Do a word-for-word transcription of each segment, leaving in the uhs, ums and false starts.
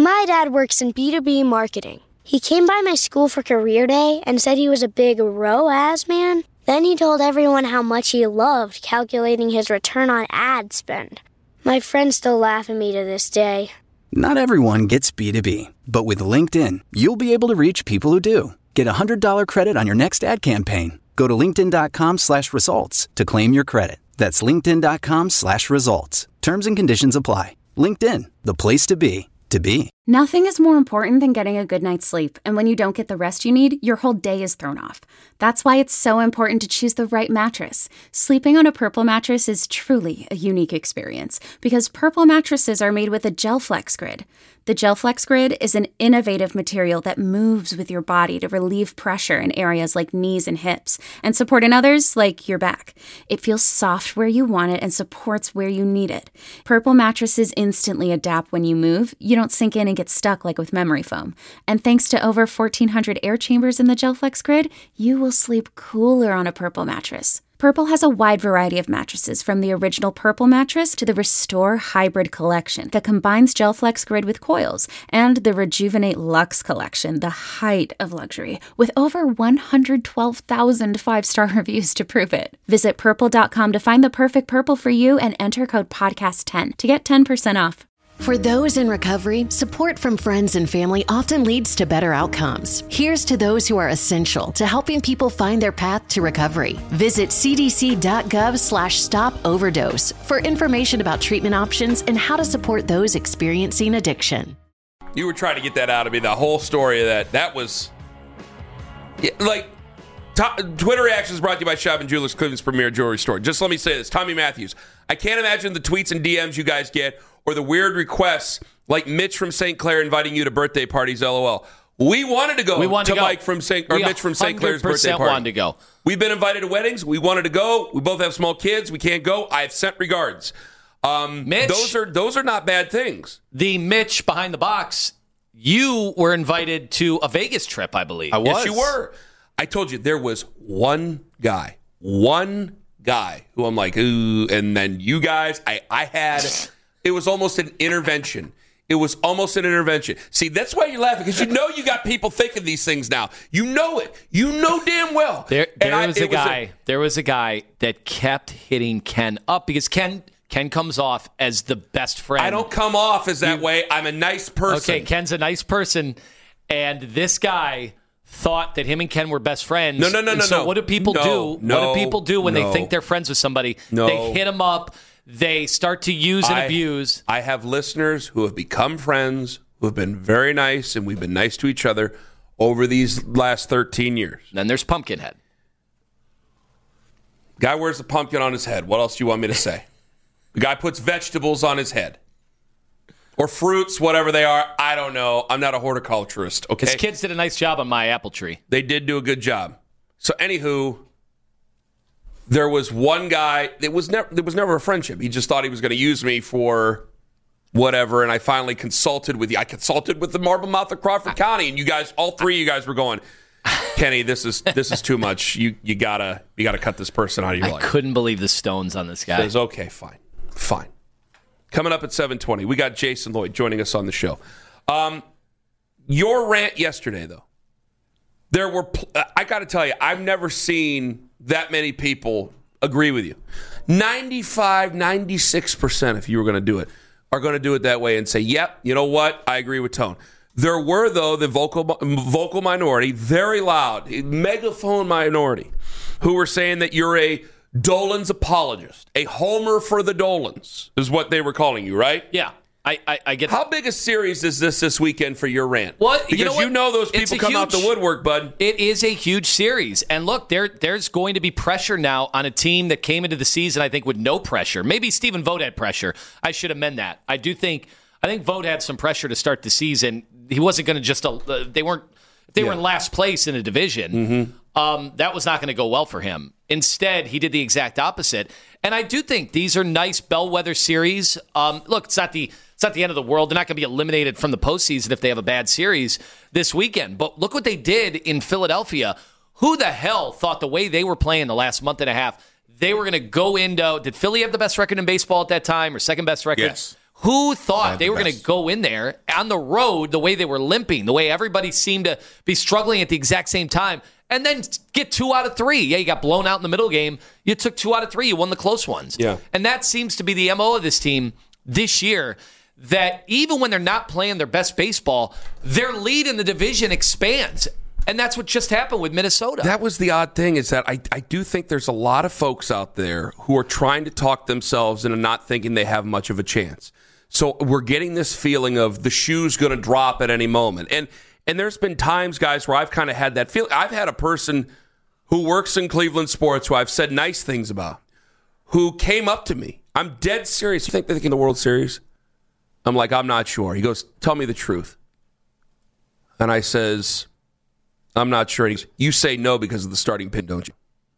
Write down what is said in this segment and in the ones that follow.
My dad works in B two B marketing. He came by my school for career day and said he was a big R O A S man. Then he told everyone how much he loved calculating his return on ad spend. My friends still laugh at me to this day. Not everyone gets B two B, but with LinkedIn, you'll be able to reach people who do. Get a one hundred dollars credit on your next ad campaign. Go to linkedin.com slash results to claim your credit. That's linkedin.com slash results. Terms and conditions apply. LinkedIn, the place to be, to be. Nothing is more important than getting a good night's sleep, and when you don't get the rest you need, your whole day is thrown off. That's why it's so important to choose the right mattress. Sleeping on a Purple mattress is truly a unique experience, because Purple mattresses are made with a GelFlex Grid. The GelFlex Grid is an innovative material that moves with your body to relieve pressure in areas like knees and hips, and support in others like your back. It feels soft where you want it and supports where you need it. Purple mattresses instantly adapt when you move. You don't sink in and get stuck like with memory foam. And thanks to over fourteen hundred air chambers in the GelFlex Grid, you will sleep cooler on a Purple mattress. Purple has a wide variety of mattresses, from the original Purple mattress to the Restore Hybrid collection that combines GelFlex Grid with coils, and the Rejuvenate Luxe collection, the height of luxury, with over one hundred twelve thousand five-star reviews to prove it. Visit purple dot com to find the perfect Purple for you and enter code podcast ten to get ten percent off. For those in recovery, support from friends and family often leads to better outcomes. Here's to those who are essential to helping people find their path to recovery. Visit cdc.gov slash stop overdose for information about treatment options and how to support those experiencing addiction. You were trying to get that out of me, the whole story of that. That was, yeah, like, top, Twitter Reactions brought to you by Shop and Jewelers, Cleveland's premier jewelry store. Just let me say this, Tommy Matthews. I can't imagine the tweets and D Ms you guys get, or the weird requests like Mitch from Saint Clair inviting you to birthday parties, LOL. We wanted to go we wanted to, to go. Mike from Saint or we Mitch from Saint Clair's birthday party. wanted to go. We've been invited to weddings. We wanted to go. We both have small kids. We can't go. I've sent regards. Um, Mitch, those are those are not bad things. The Mitch behind the box, you were invited to a Vegas trip, I believe. I was. Yes, you were. I told you there was one guy, one guy who I'm like, ooh, and then you guys, I, I had, it was almost an intervention. It was almost an intervention. See, that's why you're laughing, because you know you got people thinking these things now. You know it. You know damn well. There, there I, was a guy. Was a, there was a guy that kept hitting Ken up because Ken Ken comes off as the best friend. I don't come off as that you, way. I'm a nice person. Okay, Ken's a nice person, and this guy thought that him and Ken were best friends. No, no, no, and no. So no. what do people no, do? No, what do people do when no, they think they're friends with somebody? No. They hit them up. They start to use and I, abuse. I have listeners who have become friends, who have been very nice, and we've been nice to each other over these last thirteen years. Then there's Pumpkinhead. Guy wears a pumpkin on his head. What else do you want me to say? The guy puts vegetables on his head. Or fruits, whatever they are. I don't know. I'm not a horticulturist, okay? His kids did a nice job on my apple tree. They did do a good job. So, anywho, there was one guy. It was never. There was never a friendship. He just thought he was going to use me for whatever, and I finally consulted with you. I consulted with the Marble Mouth of Crawford County, and you guys, all three of you guys were going, Kenny, this is this is too much. You you gotta you gotta cut this person out of your I life. I couldn't believe the stones on this guy. Says, okay, fine, fine. Coming up at seven twenty, we got Jason Lloyd joining us on the show. Um, your rant yesterday, though, there were. Pl- I got to tell you, I've never seen that many people agree with you. ninety-five, ninety-six percent, if you were going to do it, are going to do it that way and say, yep, you know what? I agree with Tone. There were, though, the vocal vocal minority, very loud, megaphone minority, who were saying that you're a Dolan's apologist, a homer for the Dolans, is what they were calling you, right? Yeah, I, I, I get. How big a series is this this weekend for your rant? What? Because you know, what? you know those people come huge, out the woodwork, bud. It is a huge series, and look, there there's going to be pressure now on a team that came into the season, I think, with no pressure. Maybe Stephen Vogt had pressure. I should amend that. I do think I think Vogt had some pressure to start the season. He wasn't going to just. Uh, they weren't. They yeah. were in last place in a division. Mm-hmm. Um, that was not going to go well for him. Instead, he did the exact opposite. And I do think these are nice bellwether series. Um, look, it's not the it's not the end of the world. They're not going to be eliminated from the postseason if they have a bad series this weekend. But look what they did in Philadelphia. Who the hell thought the way they were playing the last month and a half, they were going to go into – did Philly have the best record in baseball at that time or second best record? Yes. Who thought the they were going to go in there on the road the way they were limping, the way everybody seemed to be struggling at the exact same time, and then get two out of three? Yeah, you got blown out in the middle game. You took two out of three. You won the close ones. Yeah. And that seems to be the M O of this team this year, that even when they're not playing their best baseball, their lead in the division expands. And that's what just happened with Minnesota. That was the odd thing, is that I, I do think there's a lot of folks out there who are trying to talk themselves into not thinking they have much of a chance. So we're getting this feeling of the shoe's going to drop at any moment. And and there's been times, guys, where I've kind of had that feeling. I've had a person who works in Cleveland sports who I've said nice things about, who came up to me. I'm dead serious. You think they're thinking the World Series? I'm like, I'm not sure. He goes, tell me the truth. And I says, I'm not sure. He goes, you say no because of the starting pin, don't you?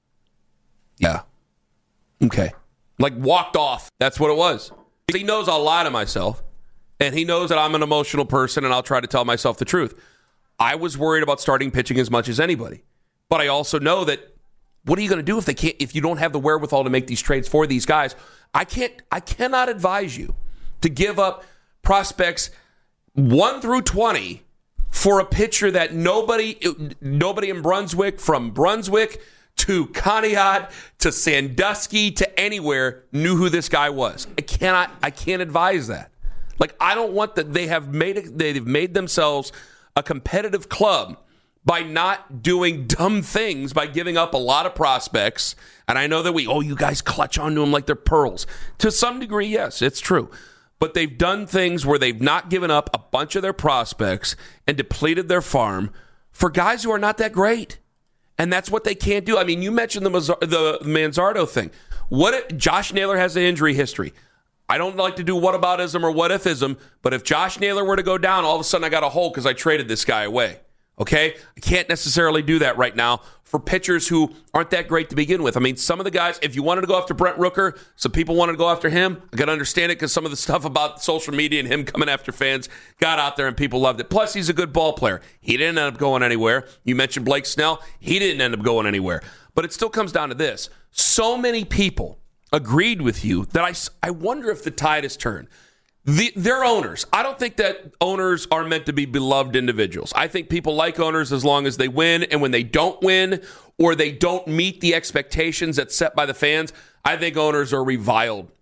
Yeah. Okay. Like, walked off. That's what it was. He knows I'll lie to myself, and he knows that I'm an emotional person, and I'll try to tell myself the truth. I was worried about starting pitching as much as anybody, but I also know that what are you going to do if they can't? If you don't have the wherewithal to make these trades for these guys? I can't. I cannot advise you to give up prospects one through twenty for a pitcher that nobody, nobody in Brunswick, from Brunswick to Conneaut to Sandusky to anywhere, knew who this guy was. I cannot. I can't advise that. Like, I don't want that. They have made it, they've made themselves a competitive club by not doing dumb things, by giving up a lot of prospects. And I know that we, oh, you guys clutch onto them like they're pearls. To some degree, yes, it's true. But they've done things where they've not given up a bunch of their prospects and depleted their farm for guys who are not that great. And that's what they can't do. I mean, you mentioned the the Manzardo thing. What if Josh Naylor has an injury history? I don't like to do whataboutism or what-ifism, but if Josh Naylor were to go down, all of a sudden I got a hole because I traded this guy away. Okay? I can't necessarily do that right now for pitchers who aren't that great to begin with. I mean, some of the guys, if you wanted to go after Brent Rooker, some people wanted to go after him. I got to understand it because some of the stuff about social media and him coming after fans got out there and people loved it. Plus, he's a good ball player. He didn't end up going anywhere. You mentioned Blake Snell. He didn't end up going anywhere. But it still comes down to this. So many people agreed with you that I, I wonder if the tide has turned. The, they're owners. I don't think that owners are meant to be beloved individuals. I think people like owners as long as they win, and when they don't win or they don't meet the expectations that's set by the fans, I think owners are reviled,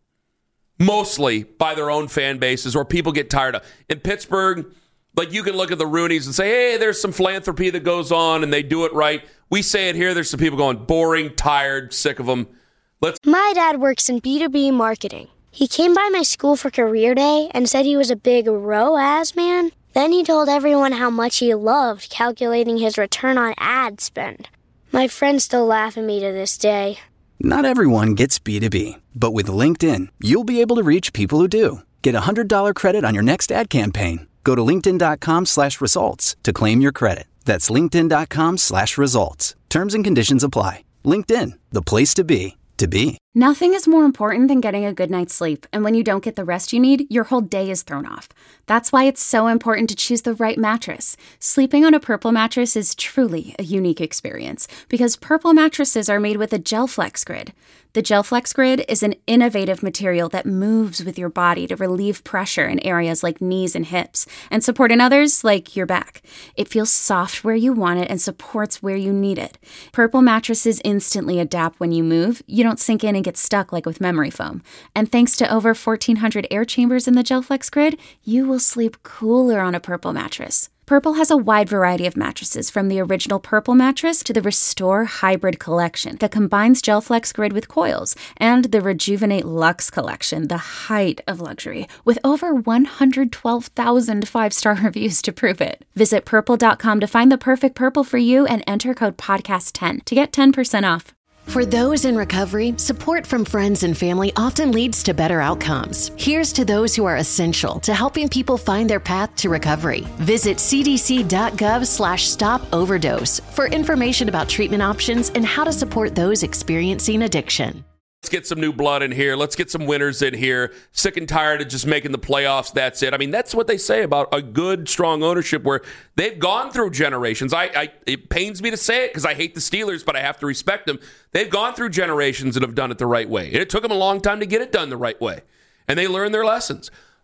mostly by their own fan bases, or people get tired of. In Pittsburgh, like, you can look at the Rooneys and say, hey, there's some philanthropy that goes on, and they do it right. We say it here, there's some people going boring, tired, sick of them. Let's. My dad works in B two B marketing. He came by my school for career day and said he was a big R O A S man. Then he told everyone how much he loved calculating his return on ad spend. My friends still laugh at me to this day. Not everyone gets B two B, but with LinkedIn, you'll be able to reach people who do. Get a one hundred dollars credit on your next ad campaign. Go to linkedin.com slash results to claim your credit. That's linkedin.com slash results. Terms and conditions apply. LinkedIn, the place to be, to be. Nothing is more important than getting a good night's sleep, and when you don't get the rest you need, your whole day is thrown off. That's why it's so important to choose the right mattress. Sleeping on a Purple mattress is truly a unique experience, because Purple mattresses are made with a GelFlex Grid. The GelFlex Grid is an innovative material that moves with your body to relieve pressure in areas like knees and hips, and support in others like your back. It feels soft where you want it and supports where you need it. Purple mattresses instantly adapt when you move. You don't sink in and get stuck like with memory foam. And thanks to over fourteen hundred air chambers in the GelFlex Grid, you will sleep cooler on a Purple mattress. Purple has a wide variety of mattresses, from the original Purple mattress to the Restore Hybrid collection that combines GelFlex Grid with coils, and the Rejuvenate Luxe collection, the height of luxury, with over one hundred twelve thousand five-star reviews to prove it. Visit purple dot com to find the perfect Purple for you and enter code podcast ten to get ten percent off. For those in recovery, support from friends and family often leads to better outcomes. Here's to those who are essential to helping people find their path to recovery. Visit cdc.gov slash stop overdose for information about treatment options and how to support those experiencing addiction. Let's get some new blood in here. Let's get some winners in here. Sick and tired of just making the playoffs. That's it. I mean, that's what they say about a good, strong ownership where they've gone through generations. I, I It pains me to say it because I hate the Steelers, but I have to respect them. They've gone through generations and have done it the right way. It took them a long time to get it done the right way, and they learned their lessons.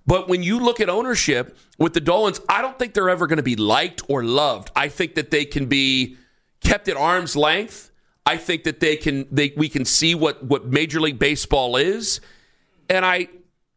But when you look at ownership with the Dolans, I don't think they're ever going to be liked or loved. I think that they can be kept at arm's length. I think that they can they we can see what, what Major League Baseball is. And I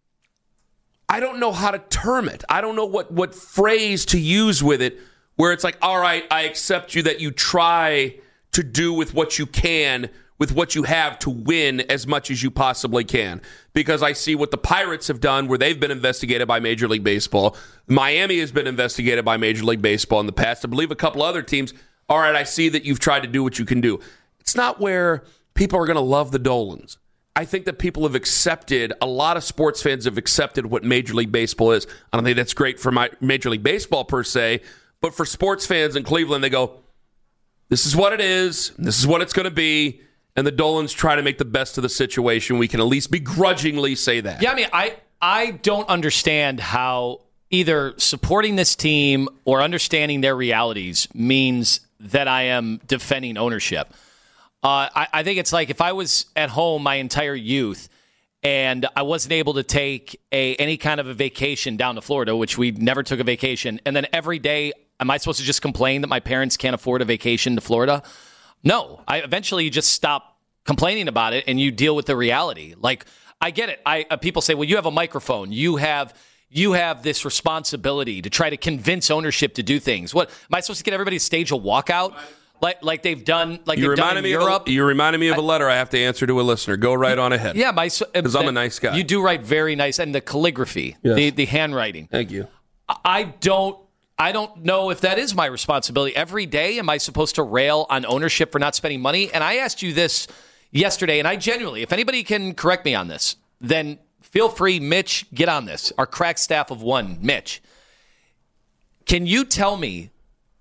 I don't know how to term it. I don't know what, what phrase to use with it where it's like, all right, I accept you that you try to do with what you can, with what you have to win as much as you possibly can. Because I see what the Pirates have done where they've been investigated by Major League Baseball. Miami has been investigated by Major League Baseball in the past. I believe a couple other teams. All right, I see that you've tried to do what you can do. It's not where people are going to love the Dolans. I think that people have accepted, a lot of sports fans have accepted what Major League Baseball is. I don't think that's great for my Major League Baseball per se, but for sports fans in Cleveland, they go, this is what it is, this is what it's going to be, and the Dolans try to make the best of the situation. We can at least begrudgingly say that. Yeah, I mean, I, I don't understand how either supporting this team or understanding their realities means that I am defending ownership. Uh, I, I think it's like if I was at home my entire youth and I wasn't able to take a any kind of a vacation down to Florida, which we never took a vacation, and then every day, am I supposed to just complain that my parents can't afford a vacation to Florida? No. I eventually you just stop complaining about it and you deal with the reality. Like, I get it. I uh, people say, well, you have a microphone. You have you have this responsibility to try to convince ownership to do things. What, am I supposed to get everybody to stage a walkout? Like like they've done like you they've done in me Europe. Of a, you reminded me of a letter I have to answer to a listener. Go right on ahead. Yeah, my because I'm a nice guy. You do write very nice, and the calligraphy, yes. the the handwriting. Thank you. I don't I don't know if that is my responsibility. Every day, am I supposed to rail on ownership for not spending money? And I asked you this yesterday, and I genuinely, if anybody can correct me on this, then feel free, Mitch, get on this. Our crack staff of one, Mitch. Can you tell me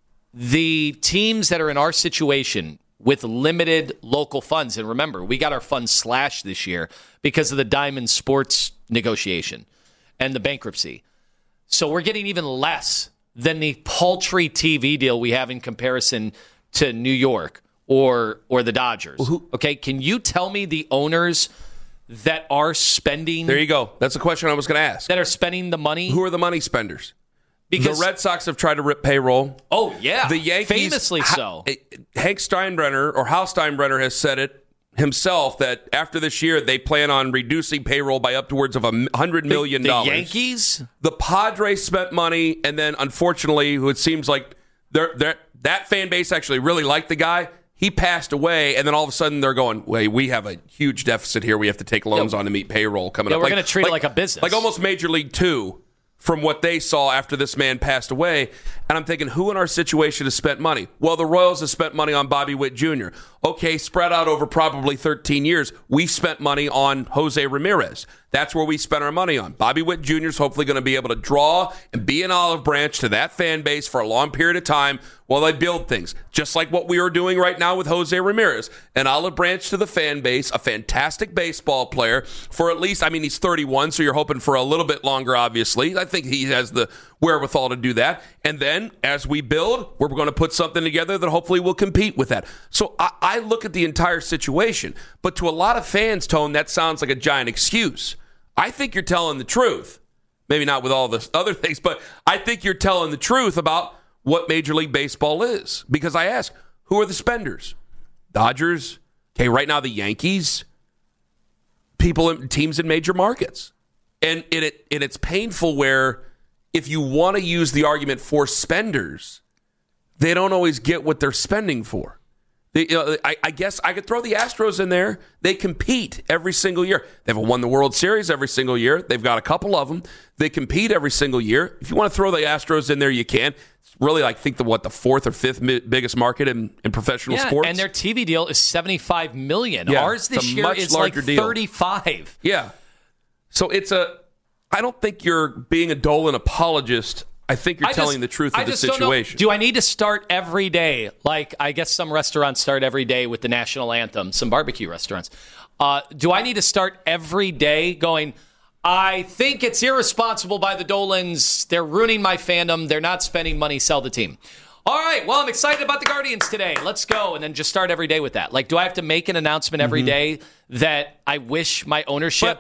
the teams that are in our situation with limited local funds, and remember, we got our funds slashed this year because of the Diamond Sports negotiation and the bankruptcy. So we're getting even less than the paltry T V deal we have in comparison to New York or or the Dodgers. Well, who, okay, can you tell me the owners that are spending... There you go. That's the question I was going to ask. That are spending the money? Who are the money spenders? Because the Red Sox have tried to rip payroll. Oh, yeah. The Yankees, famously so. Hank Steinbrenner, or Hal Steinbrenner, has said it himself that after this year, they plan on reducing payroll by upwards of one hundred million dollars. The, the Yankees? The Padres spent money, and then, unfortunately, who it seems like they're, they're, that fan base actually really liked the guy. He passed away, and then all of a sudden they're going, wait, we have a huge deficit here. We have to take loans yeah. on to meet payroll coming yeah, up. We're like, going to treat like, it like a business. Like almost Major League Two. From what they saw after this man passed away. And I'm thinking, who in our situation has spent money? Well, the Royals have spent money on Bobby Witt Junior Okay, spread out over probably thirteen years, we've spent money on Jose Ramirez. That's where we spent our money on. Bobby Witt Junior is hopefully going to be able to draw and be an olive branch to that fan base for a long period of time while they build things. Just like what we are doing right now with Jose Ramirez. An olive branch to the fan base, a fantastic baseball player for at least, I mean, he's thirty-one, so you're hoping for a little bit longer, obviously. I think he has the wherewithal to do that. And then as we build, we're going to put something together that hopefully will compete with that. So I, I look at the entire situation. But to a lot of fans, Tone, that sounds like a giant excuse. I think you're telling the truth. Maybe not with all the other things, but I think you're telling the truth about what Major League Baseball is. Because I ask, who are the spenders? Dodgers? Okay, right now the Yankees? People, in, teams in major markets. And it, it and it's painful where if you want to use the argument for spenders, they don't always get what they're spending for. They, uh, I, I guess I could throw the Astros in there. They compete every single year. They've won the World Series every single year. They've got a couple of them. They compete every single year. If you want to throw the Astros in there, you can. It's really, I think, the what the fourth or fifth mi- biggest market in, in professional yeah, sports. And their T V deal is seventy-five million Yeah, dollars. Ours this year is like thirty-five. Deal. Yeah. So it's a. I don't think you're being a Dolan apologist. I think you're I telling just, the truth of I the just situation. Don't know, do I need to start every day? Like, I guess some restaurants start every day with the national anthem, some barbecue restaurants. Uh, do I need to start every day going, I think it's irresponsible by the Dolans. They're ruining my fandom. They're not spending money. Sell the team. All right, well, I'm excited about the Guardians today. Let's go. And then just start every day with that. Like, do I have to make an announcement every mm-hmm. day that I wish my ownership... But,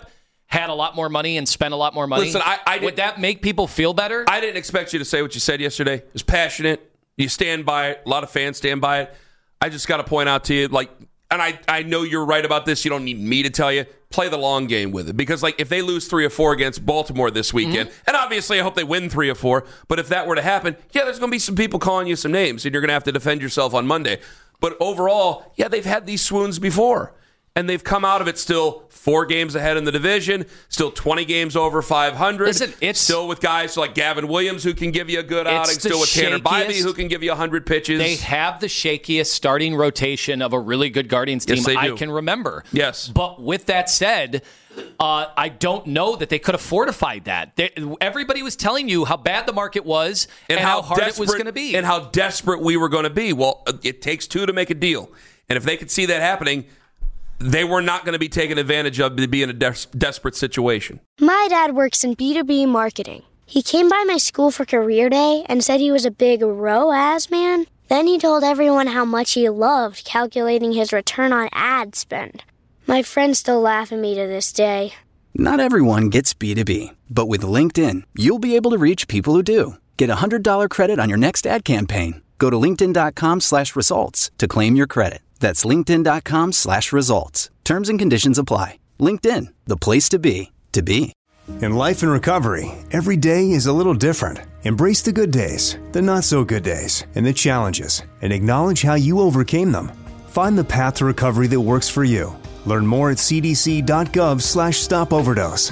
had a lot more money and spent a lot more money, Listen, I, I would that make people feel better? I didn't expect you to say what you said yesterday. It was passionate. You stand by it. A lot of fans stand by it. I just got to point out to you, like, and I, I know you're right about this. You don't need me to tell you. Play the long game with it. Because, like, if they lose three or four against Baltimore this weekend, mm-hmm. and obviously I hope they win three or four, but if that were to happen, yeah, there's going to be some people calling you some names, and you're going to have to defend yourself on Monday. But overall, yeah, they've had these swoons before. And they've come out of it still four games ahead in the division, still twenty games over five hundred. Listen, it's still with guys like Gavin Williams who can give you a good outing, still with Tanner Bybee who can give you one hundred pitches. They have the shakiest starting rotation of a really good Guardians team yes, I can remember. Yes. But with that said, uh, I don't know that they could have fortified that. They, everybody was telling you how bad the market was and, and how, how hard it was going to be. And how desperate we were going to be. Well, it takes two to make a deal. And if they could see that happening, they were not going to be taken advantage of to be in a des- desperate situation. My dad works in B two B marketing. He came by my school for career day and said he was a big R O A S man. Then he told everyone how much he loved calculating his return on ad spend. My friends still laugh at me to this day. Not everyone gets B two B, but with LinkedIn, you'll be able to reach people who do. Get a one hundred dollars credit on your next ad campaign. Go to linkedin.com slash results to claim your credit. That's linkedin.com slash results. Terms and conditions apply. LinkedIn, the place to be, to be. In life and recovery, every day is a little different. Embrace the good days, the not so good days, and the challenges, and acknowledge how you overcame them. Find the path to recovery that works for you. Learn more at cdc.gov slash stop overdose.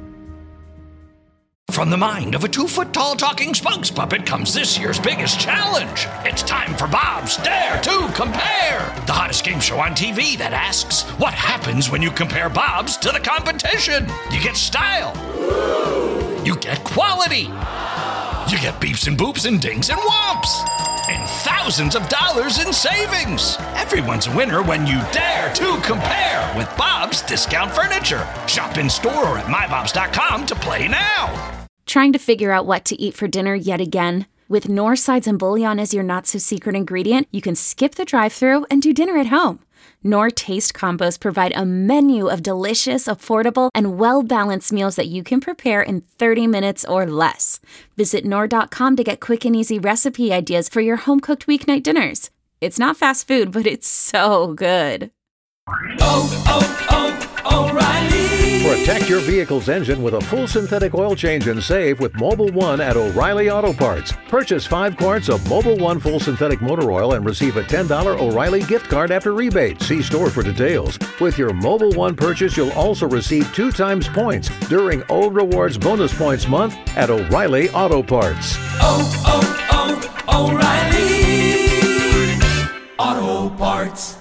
From the mind of a two-foot-tall talking spokes puppet comes this year's biggest challenge. It's time for Bob's Dare to Compare, the hottest game show on T V that asks, what happens when you compare Bob's to the competition? You get style. You get quality. You get beeps and boops and dings and whomps. And thousands of dollars in savings. Everyone's a winner when you dare to compare with Bob's Discount Furniture. Shop in store or at my bobs dot com to play now. Trying to figure out what to eat for dinner yet again? With Knorr sides and bouillon as your not-so-secret ingredient, you can skip the drive-thru and do dinner at home. Knorr Taste Combos provide a menu of delicious, affordable, and well-balanced meals that you can prepare in thirty minutes or less. Visit Knorr dot com to get quick and easy recipe ideas for your home-cooked weeknight dinners. It's not fast food, but it's so good. Oh, oh, oh, O'Reilly! Protect your vehicle's engine with a full synthetic oil change and save with Mobil one at O'Reilly Auto Parts. Purchase five quarts of Mobil one full synthetic motor oil and receive a ten dollars O'Reilly gift card after rebate. See store for details. With your Mobil one purchase, you'll also receive two times points during O Rewards Bonus Points Month at O'Reilly Auto Parts. Oh, oh, oh, O'Reilly Auto Parts.